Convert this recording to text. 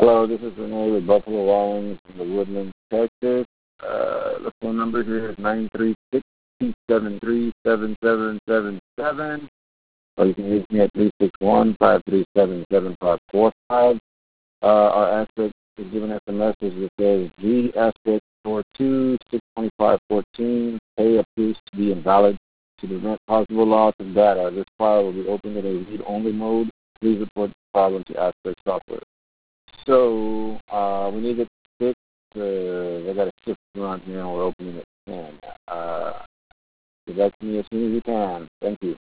Hello, this is Renee with Buffalo Wallings in the Woodlands, Texas. The phone number here is 936-273-7777. Or you can reach me at 361-537-7545. Our asterisk is giving us a message that says G asterisk 42-625-14. Pay appears to be invalid. To prevent possible loss of data, this file will be opened in a read-only mode. Please report the problem to Asterisk Software. So we need it fixed. They got a shift around here, and we're opening at 10. Get back to me as soon as you can. Thank you.